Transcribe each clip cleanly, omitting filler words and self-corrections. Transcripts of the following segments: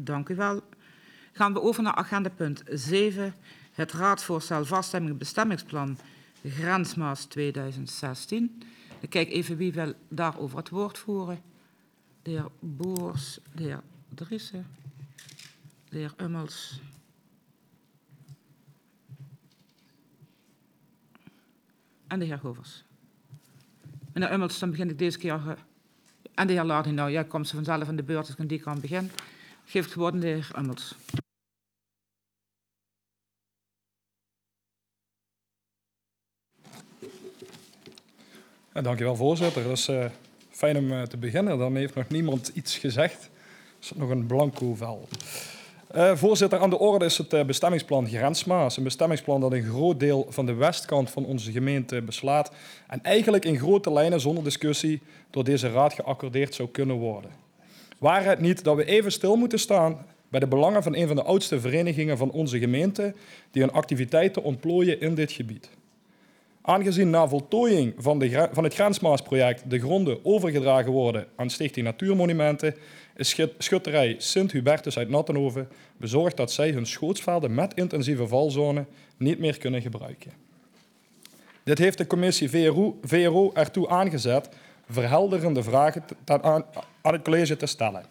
Dank u wel. Gaan we over naar agendapunt 7. Het raadsvoorstel vaststemming bestemmingsplan grensmaas 2016. Ik kijk even wie wil daarover het woord voeren. De heer Boers, de heer Driessen, de heer Ummels. En de heer Govers. Meneer Ummels, dan begin ik deze keer. En de heer Larding, nou, jij komt ze vanzelf aan de beurt, dus die kan beginnen. Geef het woord aan de heer Ummels. Ja, dank u wel, voorzitter. Dat is fijn om te beginnen. Daarmee heeft nog niemand iets gezegd. Er is nog een blanco vel. Voorzitter, aan de orde is het bestemmingsplan Grensmaas. Een bestemmingsplan dat een groot deel van de westkant van onze gemeente beslaat en eigenlijk in grote lijnen zonder discussie door deze raad geaccordeerd zou kunnen worden. Waar het niet dat we even stil moeten staan bij de belangen van een van de oudste verenigingen van onze gemeente die hun activiteiten ontplooien in dit gebied. Aangezien na voltooiing van het Grensmaasproject de gronden overgedragen worden aan Stichting Natuurmonumenten, is schutterij Sint-Hubertus uit Nattenhoven bezorgd dat zij hun schootsvelden met intensieve valzone niet meer kunnen gebruiken. Dit heeft de commissie VRO ertoe aangezet verhelderende vragen aan het college te stellen.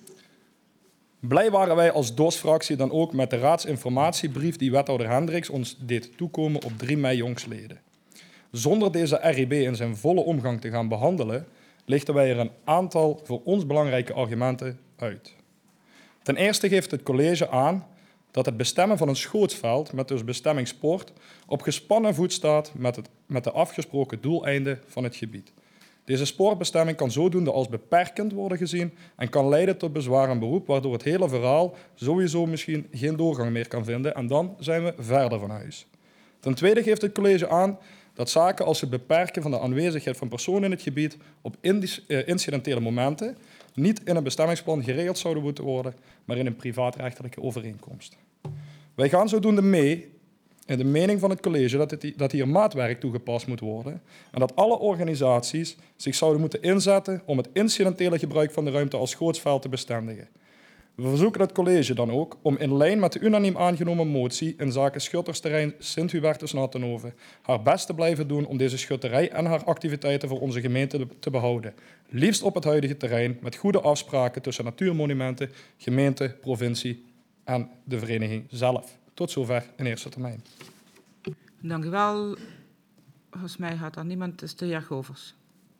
Blij waren wij als DOS-fractie dan ook met de raadsinformatiebrief die wethouder Hendricks ons deed toekomen op 3 mei jongstleden. Zonder deze RIB in zijn volle omgang te gaan behandelen, lichten wij er een aantal voor ons belangrijke argumenten uit. Ten eerste geeft het college aan dat het bestemmen van een schootsveld met dus bestemming sport op gespannen voet staat met de afgesproken doeleinden van het gebied. Deze sportbestemming kan zodoende als beperkend worden gezien en kan leiden tot bezwaar en beroep, waardoor het hele verhaal sowieso misschien geen doorgang meer kan vinden en dan zijn we verder van huis. Ten tweede geeft het college aan dat zaken als het beperken van de aanwezigheid van personen in het gebied op incidentele momenten niet in een bestemmingsplan geregeld zouden moeten worden, maar in een privaatrechtelijke overeenkomst. Wij gaan zodoende mee in de mening van het college dat hier maatwerk toegepast moet worden en dat alle organisaties zich zouden moeten inzetten om het incidentele gebruik van de ruimte als schootsveld te bestendigen. We verzoeken het college dan ook om in lijn met de unaniem aangenomen motie in zaken schuttersterrein Sint-Hubertus Nattenhoven haar best te blijven doen om deze schutterij en haar activiteiten voor onze gemeente te behouden. Liefst op het huidige terrein met goede afspraken tussen natuurmonumenten, gemeente, provincie en de vereniging zelf. Tot zover in eerste termijn. Dank u wel. Volgens mij gaat er niemand, is de heer Govers.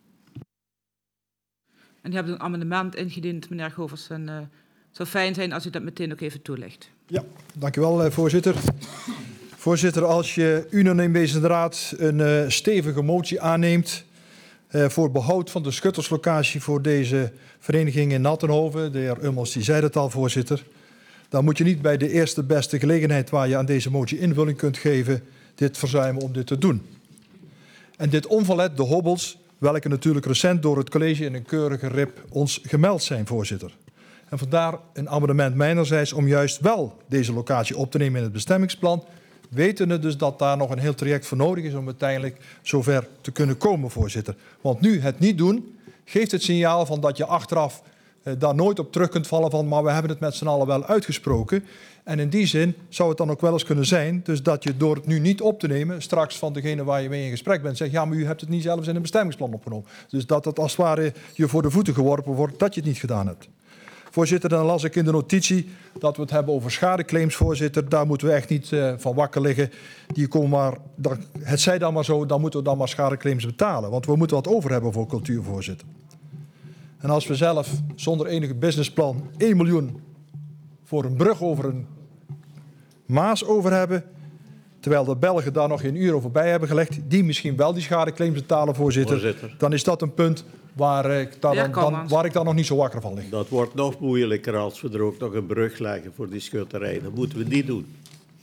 En u hebt een amendement ingediend, meneer Govers. En het zou fijn zijn als u dat meteen ook even toelicht. Ja, dank u wel, voorzitter. Voorzitter, als je unaniem deze raad een stevige motie aanneemt voor behoud van de schutterslocatie voor deze vereniging in Nattenhoven, de heer Ummels die zei het al, voorzitter, dan moet je niet bij de eerste beste gelegenheid waar je aan deze motie invulling kunt geven, dit verzuimen om dit te doen. En dit onverlet de hobbels, welke natuurlijk recent door het college in een keurige rip ons gemeld zijn, voorzitter. En vandaar een amendement mijnerzijds om juist wel deze locatie op te nemen in het bestemmingsplan, wetende dus dat daar nog een heel traject voor nodig is om uiteindelijk zover te kunnen komen, voorzitter. Want nu het niet doen, geeft het signaal van dat je achteraf daar nooit op terug kunt vallen van, maar we hebben het met z'n allen wel uitgesproken. En in die zin zou het dan ook wel eens kunnen zijn, dus dat je door het nu niet op te nemen, straks van degene waar je mee in gesprek bent, zegt, ja, maar u hebt het niet zelfs in een bestemmingsplan opgenomen. Dus dat het als het ware je voor de voeten geworpen wordt dat je het niet gedaan hebt. Voorzitter, dan las ik in de notitie dat we het hebben over schadeclaims, voorzitter. Daar moeten we echt niet van wakker liggen. Die komen maar, het zij dan maar zo, dan moeten we dan maar schadeclaims betalen. Want we moeten wat over hebben voor cultuur, voorzitter. En als we zelf zonder enige businessplan 1 miljoen voor een brug over een Maas over hebben, terwijl de Belgen daar nog geen euro voorbij hebben gelegd, die misschien wel die schadeclaims betalen, voorzitter. Dan is dat een punt waar ik dan nog niet zo wakker van lig. Dat wordt nog moeilijker als we er ook nog een brug leggen voor die schutterij. Dan moeten we die doen.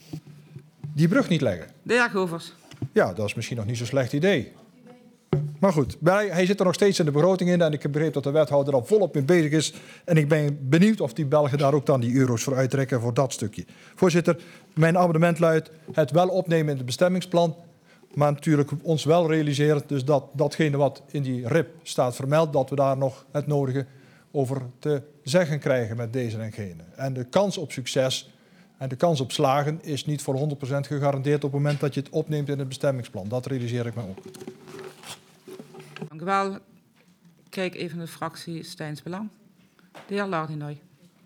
Die brug niet leggen? De heer Govers. Ja, dat is misschien nog niet zo'n slecht idee. Maar goed, hij zit er nog steeds in de begroting in en ik begreep dat de wethouder al volop mee bezig is. En ik ben benieuwd of die Belgen daar ook dan die euro's voor uittrekken voor dat stukje. Voorzitter, mijn amendement luidt het wel opnemen in het bestemmingsplan, maar natuurlijk ons wel realiseren, dus dat datgene wat in die RIP staat vermeld, dat we daar nog het nodige over te zeggen krijgen met deze en gene. En de kans op succes en de kans op slagen is niet voor 100% gegarandeerd op het moment dat je het opneemt in het bestemmingsplan. Dat realiseer ik me ook. Dank u wel. Kijk even naar de fractie Steins Belang. De heer Lardinoy.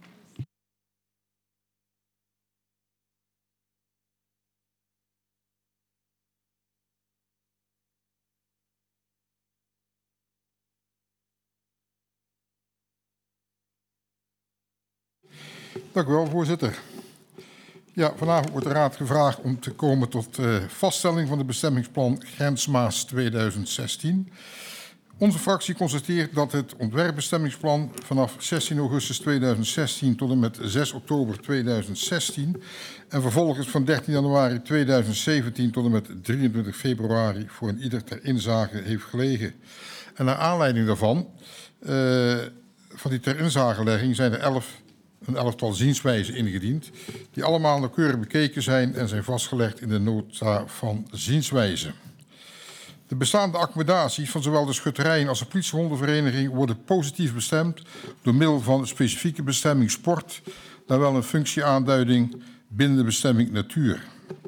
Dank u wel, voorzitter. Ja, vanavond wordt de Raad gevraagd om te komen tot vaststelling van het bestemmingsplan Grensmaas 2016. Onze fractie constateert dat het ontwerpbestemmingsplan vanaf 16 augustus 2016 tot en met 6 oktober 2016 en vervolgens van 13 januari 2017 tot en met 23 februari voor een ieder ter inzage heeft gelegen. En naar aanleiding daarvan, van die ter inzagelegging, zijn er een elftal zienswijzen ingediend, die allemaal nauwkeurig bekeken zijn en zijn vastgelegd in de nota van zienswijze. De bestaande accommodaties van zowel de schutterijen als de politiehondenvereniging worden positief bestemd door middel van een specifieke bestemming sport, dan wel een functieaanduiding binnen de bestemming natuur.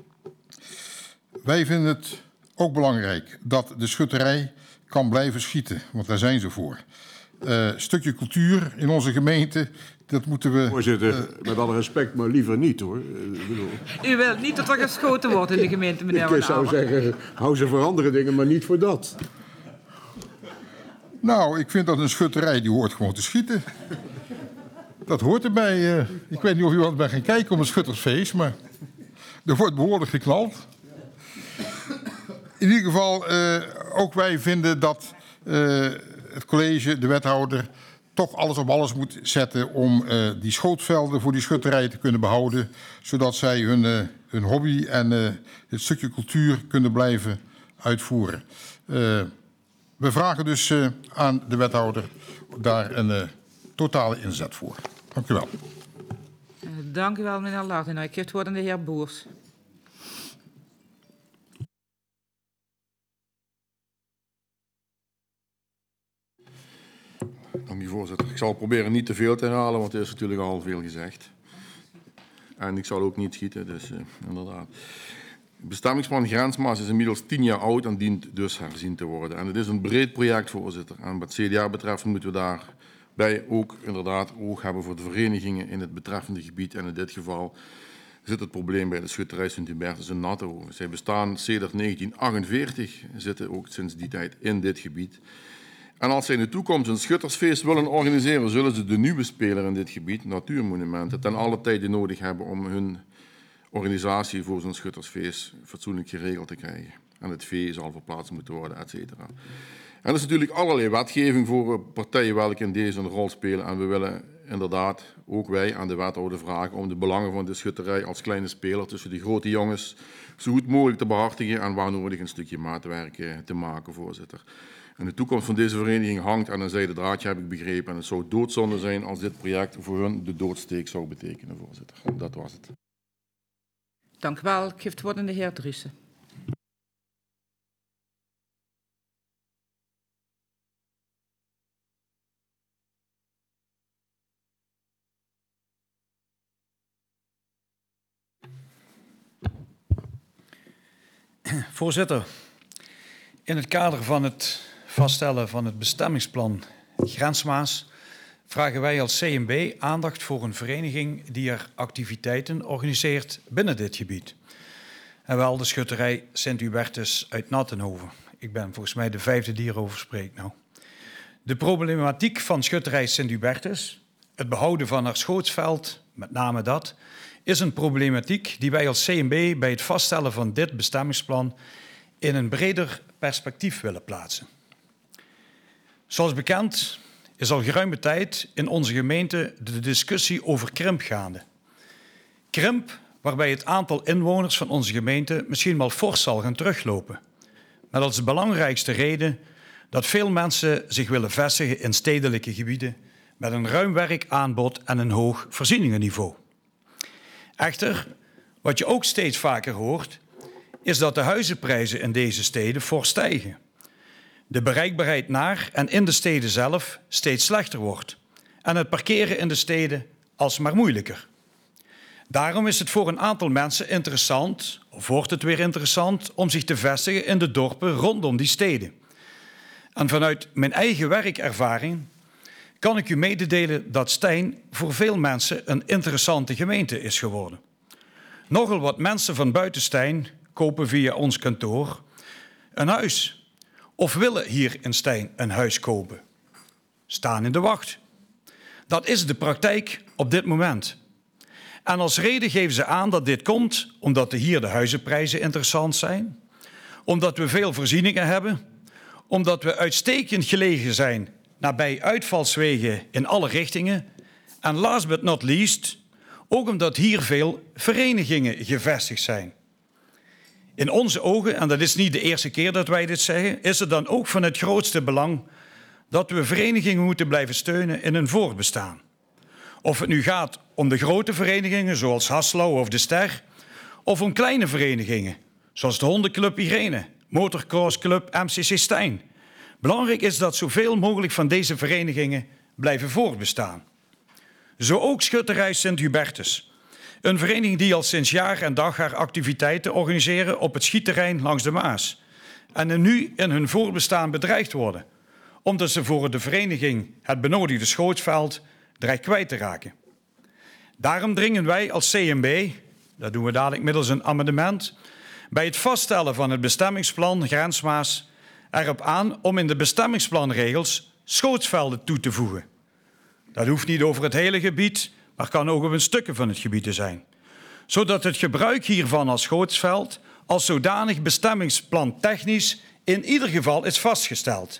Wij vinden het ook belangrijk dat de schutterij kan blijven schieten, want daar zijn ze voor. Stukje cultuur in onze gemeente, dat moeten we... Voorzitter, met alle respect, maar liever niet hoor. U wilt niet dat er geschoten wordt in de gemeente, meneer Van Ik zou Aver. zeggen, hou ze voor andere dingen, maar niet voor dat. Nou, ik vind dat een schutterij, die hoort gewoon te schieten. Dat hoort erbij. Ik weet niet of u wat bent gaan kijken op een schuttersfeest, maar er wordt behoorlijk geknald. In ieder geval, ook wij vinden dat het college, de wethouder, toch alles op alles moet zetten om die schootvelden voor die schutterij te kunnen behouden, zodat zij hun hobby en het stukje cultuur kunnen blijven uitvoeren. We vragen dus aan de wethouder daar een totale inzet voor. Dank u wel. Dank u wel, meneer Lardinoy. Ik geef het woord aan de heer Boers. Dank u, voorzitter. Ik zal proberen niet te veel te herhalen, want er is natuurlijk al veel gezegd. En ik zal ook niet schieten, dus inderdaad. Het bestemmingsplan Grensmaas is inmiddels 10 jaar oud en dient dus herzien te worden. En het is een breed project, voorzitter. En wat CDA betreft moeten we daarbij ook inderdaad oog hebben voor de verenigingen in het betreffende gebied. En in dit geval zit het probleem bij de schutterij Sint-Hubertus in Nattenhoven. Zij bestaan sedert 1948, zitten ook sinds die tijd in dit gebied. En als zij in de toekomst een schuttersfeest willen organiseren, zullen ze de nieuwe speler in dit gebied, Natuurmonumenten, ten alle tijde nodig hebben om hun organisatie voor zo'n schuttersfeest fatsoenlijk geregeld te krijgen. En het vee zal verplaatst moeten worden, et cetera. En er is natuurlijk allerlei wetgeving voor partijen welke in deze een rol spelen. En we willen inderdaad ook wij aan de wethouder vragen om de belangen van de schutterij als kleine speler tussen de grote jongens zo goed mogelijk te behartigen en waar nodig een stukje maatwerk te maken, voorzitter. En de toekomst van deze vereniging hangt aan een zijden draadje, heb ik begrepen. En het zou doodzonde zijn als dit project voor hun de doodsteek zou betekenen, voorzitter. Dat was het. Dank u wel. Ik geef het woord aan de heer Driessen. Voorzitter, in het kader van het vaststellen van het bestemmingsplan Grensmaas vragen wij als CNB aandacht voor een vereniging die er activiteiten organiseert binnen dit gebied. En wel de schutterij Sint-Hubertus uit Nattenhoven. Ik ben volgens mij de 5e die hierover spreekt nou. De problematiek van schutterij Sint-Hubertus, het behouden van haar schootsveld, met name dat, is een problematiek die wij als CNB bij het vaststellen van dit bestemmingsplan in een breder perspectief willen plaatsen. Zoals bekend is al geruime tijd in onze gemeente de discussie over krimp gaande. Krimp waarbij het aantal inwoners van onze gemeente misschien wel fors zal gaan teruglopen. Maar dat is de belangrijkste reden dat veel mensen zich willen vestigen in stedelijke gebieden met een ruim werkaanbod en een hoog voorzieningenniveau. Echter, wat je ook steeds vaker hoort, is dat de huizenprijzen in deze steden fors stijgen. De bereikbaarheid naar en in de steden zelf steeds slechter wordt. en het parkeren in de steden alsmaar moeilijker. Daarom is het voor een aantal mensen interessant, of wordt het weer interessant, om zich te vestigen in de dorpen rondom die steden. En vanuit mijn eigen werkervaring kan ik u mededelen dat Stein voor veel mensen een interessante gemeente is geworden. Nogal wat mensen van buiten Stein kopen via ons kantoor een huis of willen hier in Stein een huis kopen. Staan in de wacht. Dat is de praktijk op dit moment. En als reden geven ze aan dat dit komt omdat hier de huizenprijzen interessant zijn, omdat we veel voorzieningen hebben, omdat we uitstekend gelegen zijn nabij uitvalswegen in alle richtingen en last but not least ook omdat hier veel verenigingen gevestigd zijn. In onze ogen, en dat is niet de eerste keer dat wij dit zeggen, is het dan ook van het grootste belang dat we verenigingen moeten blijven steunen in hun voortbestaan. Of het nu gaat om de grote verenigingen zoals Haslo of de Ster, of om kleine verenigingen zoals de Hondenclub Irene, Motorcrossclub MCC Stein. Belangrijk is dat zoveel mogelijk van deze verenigingen blijven voortbestaan. Zo ook Schutterij Sint-Hubertus. Een vereniging die al sinds jaar en dag haar activiteiten organiseren op het schietterrein langs de Maas. En nu in hun voortbestaan bedreigd worden, omdat ze voor de vereniging het benodigde schootsveld dreigt kwijt te raken. Daarom dringen wij als CNB, dat doen we dadelijk middels een amendement, bij het vaststellen van het bestemmingsplan Grensmaas erop aan om in de bestemmingsplanregels schootsvelden toe te voegen. Dat hoeft niet over het hele gebied, maar kan ook op een stukje van het gebied te zijn. Zodat het gebruik hiervan als schootsveld als zodanig bestemmingsplan-technisch in ieder geval is vastgesteld.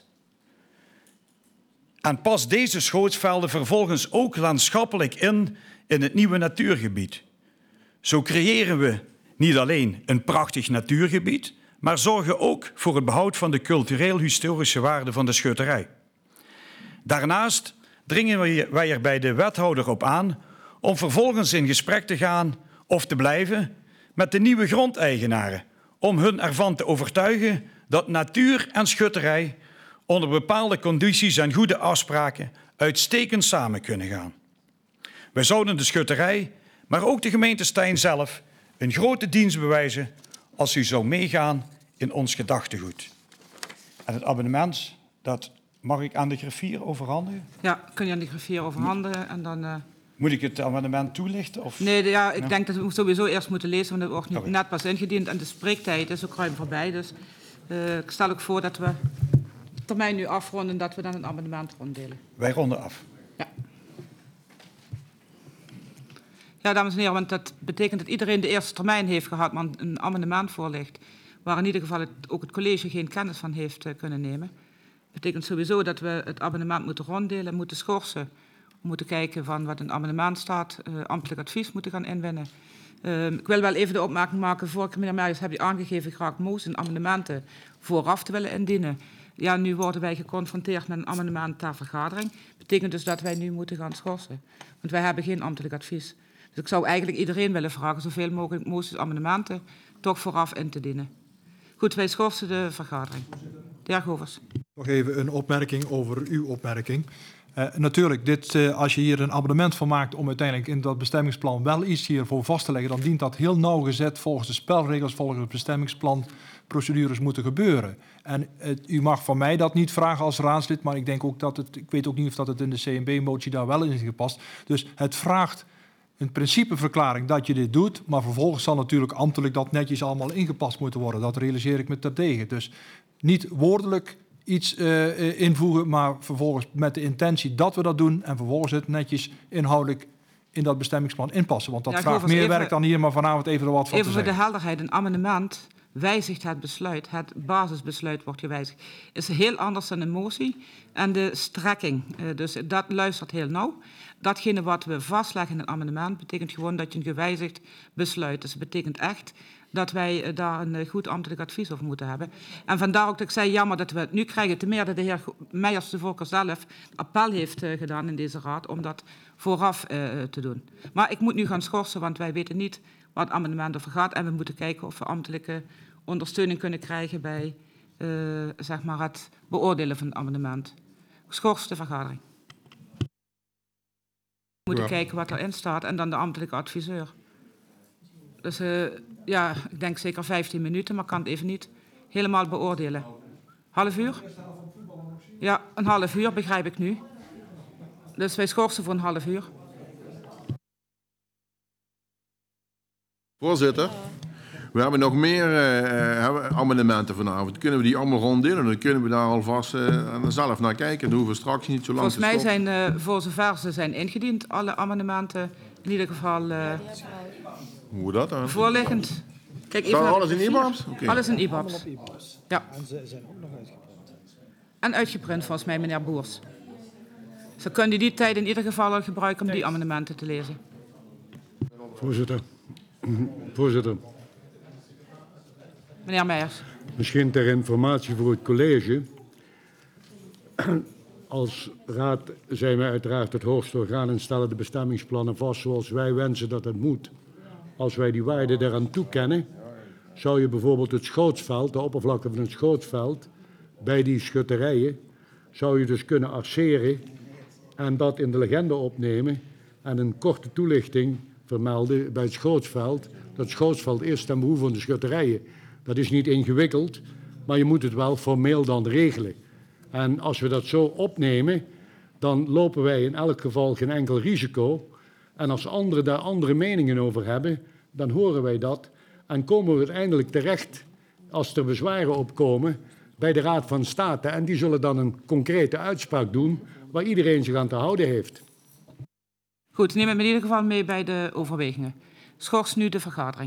En past deze schootsvelden vervolgens ook landschappelijk in het nieuwe natuurgebied. Zo creëren we niet alleen een prachtig natuurgebied, maar zorgen ook voor het behoud van de cultureel-historische waarde van de schutterij. Daarnaast dringen wij er bij de wethouder op aan om vervolgens in gesprek te gaan of te blijven met de nieuwe grondeigenaren, om hun ervan te overtuigen dat natuur en schutterij onder bepaalde condities en goede afspraken uitstekend samen kunnen gaan. Wij zouden de schutterij, maar ook de gemeente Stein zelf, een grote dienst bewijzen als u zou meegaan in ons gedachtegoed. En het abonnement, dat mag ik aan de griffier overhandigen? Ja, kun je aan de griffier overhandigen en dan... Moet ik het amendement toelichten? Of? Nee, ik denk dat we sowieso eerst moeten lezen, want het wordt nu net pas ingediend en de spreektijd is ook ruim voorbij. Dus ik stel ook voor dat we de termijn nu afronden, dat we dan een amendement ronddelen. Wij ronden af. Ja. Ja, dames en heren, want dat betekent dat iedereen de eerste termijn heeft gehad, maar een amendement voorligt, waar in ieder geval ook het college geen kennis van heeft kunnen nemen. Dat betekent sowieso dat we het amendement moeten ronddelen, moeten schorsen. We moeten kijken van wat in het amendement staat, ambtelijk advies moeten gaan inwinnen. Ik wil wel even de opmerking maken, vorige meneer Meijers heb je aangegeven graag moesten amendementen vooraf te willen indienen. Ja, nu worden wij geconfronteerd met een amendement ter vergadering. Dat betekent dus dat wij nu moeten gaan schorsen. Want wij hebben geen ambtelijk advies. Dus ik zou eigenlijk iedereen willen vragen zoveel mogelijk moties amendementen toch vooraf in te dienen. Goed, wij schorsen de vergadering. De heer Govers. Nog even een opmerking over uw opmerking. Natuurlijk, als je hier een abonnement van maakt om uiteindelijk in dat bestemmingsplan wel iets hiervoor vast te leggen, dan dient dat heel nauwgezet volgens de spelregels, volgens het bestemmingsplan, procedures moeten gebeuren. En u mag van mij dat niet vragen als raadslid, maar ik denk ook ik weet ook niet of dat het in de CNB-motie daar wel in is gepast. Dus het vraagt een principeverklaring dat je dit doet, maar vervolgens zal natuurlijk ambtelijk dat netjes allemaal ingepast moeten worden. Dat realiseer ik me terdege. Dus niet woordelijk iets invoegen, maar vervolgens met de intentie dat we dat doen en vervolgens het netjes inhoudelijk in dat bestemmingsplan inpassen. Want dat vraagt meer werk dan hier, maar vanavond even er wat van te zeggen. Even voor de helderheid, een amendement wijzigt het besluit, het basisbesluit wordt gewijzigd. Is heel anders dan een motie en de strekking. Dus dat luistert heel nauw. Datgene wat we vastleggen in een amendement betekent gewoon dat je een gewijzigd besluit. Dus dat betekent echt dat wij daar een goed ambtelijk advies over moeten hebben. En vandaar ook dat ik zei, jammer dat we het nu krijgen. Ten meer dat de heer Meijers de Volker zelf appel heeft gedaan in deze raad om dat vooraf te doen. Maar ik moet nu gaan schorsen, want wij weten niet wat het amendement over gaat. En we moeten kijken of we ambtelijke ondersteuning kunnen krijgen bij zeg maar het beoordelen van het amendement. Ik schors de vergadering. moeten kijken wat erin staat en dan de ambtelijke adviseur. Dus ja, ik denk zeker 15 minuten, maar ik kan het even niet helemaal beoordelen. Half uur? Ja, een half uur begrijp ik nu. Dus wij schorsen voor een half uur. Voorzitter, we hebben nog meer amendementen vanavond. Kunnen we die allemaal ronddelen? Dan kunnen we daar alvast zelf naar kijken. Dan hoeven we straks niet zo lang Volgens mij te stoppen. zijn, voor zover ze zijn ingediend, alle amendementen in ieder geval Hoe dat dan? voorliggend. Kijk, Staat naar alles de in vier. IBABs? Oké. Alles in IBABs. Ja. En uitgeprint volgens mij, meneer Boers. Ze kunnen die tijd in ieder geval gebruiken om die amendementen te lezen. Voorzitter, Meneer Meijers. misschien ter informatie voor het college. Als raad zijn wij uiteraard het hoogste orgaan en stellen de bestemmingsplannen vast zoals wij wensen dat het moet. Als wij die waarden daaraan toekennen, zou je bijvoorbeeld het schootsveld, de oppervlakte van het schootsveld, bij die schutterijen, zou je dus kunnen arceren en dat in de legende opnemen en een korte toelichting vermelden bij het schootsveld. Dat schootsveld is ten behoeve van de schutterijen. Dat is niet ingewikkeld, maar je moet het wel formeel dan regelen. En als we dat zo opnemen, dan lopen wij in elk geval geen enkel risico. En als anderen daar andere meningen over hebben, dan horen wij dat. En komen we uiteindelijk terecht, als er bezwaren opkomen, bij de Raad van State. En die zullen dan een concrete uitspraak doen waar iedereen zich aan te houden heeft. Goed, neem het in ieder geval mee bij de overwegingen. Schors nu de vergadering.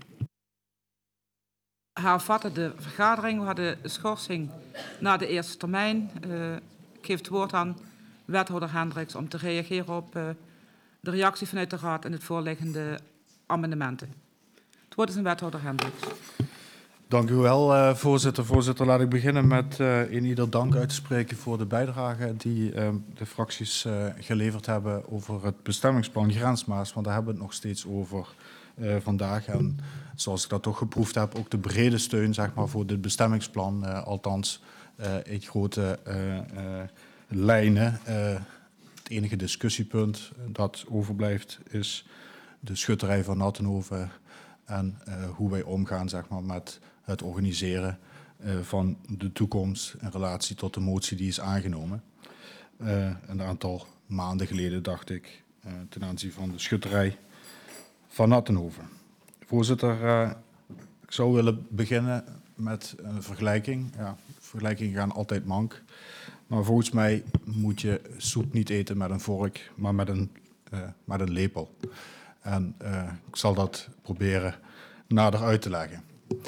Hervatten de vergadering. We hadden schorsing na de eerste termijn. Ik geef het woord aan wethouder Hendricks om te reageren op de reactie vanuit de Raad en het voorliggende amendementen. Het woord is aan wethouder Hendricks. Dank u wel, voorzitter. Voorzitter, laat ik beginnen met in ieder dank uit te spreken voor de bijdrage die de fracties geleverd hebben over het bestemmingsplan Grensmaas, want daar hebben we het nog steeds over vandaag. En zoals ik dat toch geproefd heb, ook de brede steun zeg maar, voor dit bestemmingsplan, althans in grote lijnen. Het enige discussiepunt dat overblijft is de schutterij van Nattenhoven en hoe wij omgaan zeg maar, met het organiseren van de toekomst in relatie tot de motie die is aangenomen. Een aantal maanden geleden, dacht ik, ten aanzien van de schutterij van Nattenhoven. Voorzitter, ik zou willen beginnen met een vergelijking. Ja, vergelijkingen gaan altijd mank. Maar volgens mij moet je soep niet eten met een vork, maar met een lepel. En ik zal dat proberen nader uit te leggen.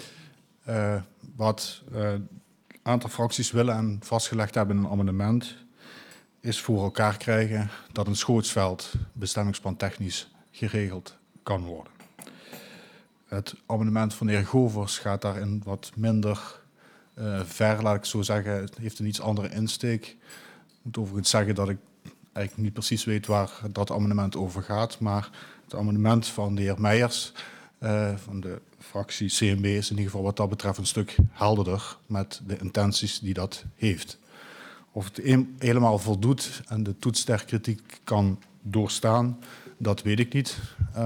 Wat een aantal fracties willen en vastgelegd hebben in een amendement, is voor elkaar krijgen dat een schootsveld bestemmingsplan technisch geregeld kan worden. Het amendement van de heer Govers gaat daarin wat minder ver, laat ik zo zeggen. Het heeft een iets andere insteek. Ik moet overigens zeggen dat ik eigenlijk niet precies weet waar dat amendement over gaat, maar het amendement van de heer Meijers van de fractie CNB is in ieder geval wat dat betreft een stuk helderder met de intenties die dat heeft. Of het helemaal voldoet en de toets der kritiek kan doorstaan, dat weet ik niet.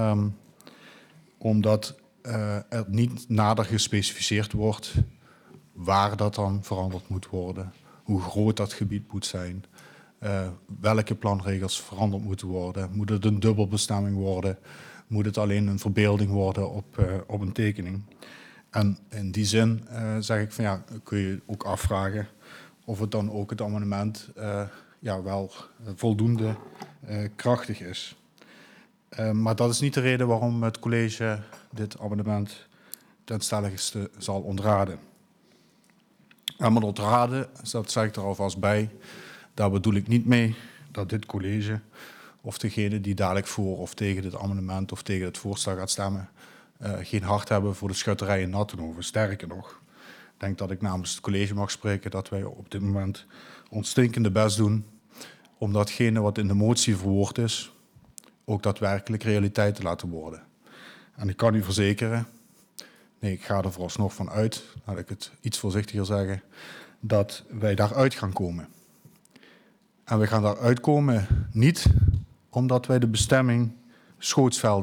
Omdat er niet nader gespecificeerd wordt waar dat dan veranderd moet worden, hoe groot dat gebied moet zijn, welke planregels veranderd moeten worden. Moet het een dubbelbestemming worden? Moet het alleen een verbeelding worden op een tekening? En in die zin zeg ik van ja, kun je ook afvragen of het dan ook het amendement wel voldoende krachtig is. Maar dat is niet de reden waarom het college dit amendement ten stelligste zal ontraden. En met ontraden, dat zeg ik er alvast bij, daar bedoel ik niet mee dat dit college of degene die dadelijk voor of tegen dit amendement of tegen het voorstel gaat stemmen, geen hart hebben voor de schutterij in Nattenhoven. Sterker nog, ik denk dat ik namens het college mag spreken dat wij op dit moment ons stinkende best doen om datgene wat in de motie verwoord is, ook daadwerkelijk realiteit te laten worden. En ik kan u verzekeren, nee, ik ga er vooralsnog van uit, laat ik het iets voorzichtiger zeggen, dat wij daaruit gaan komen. En we gaan daaruit komen niet omdat wij de bestemming schootsvelden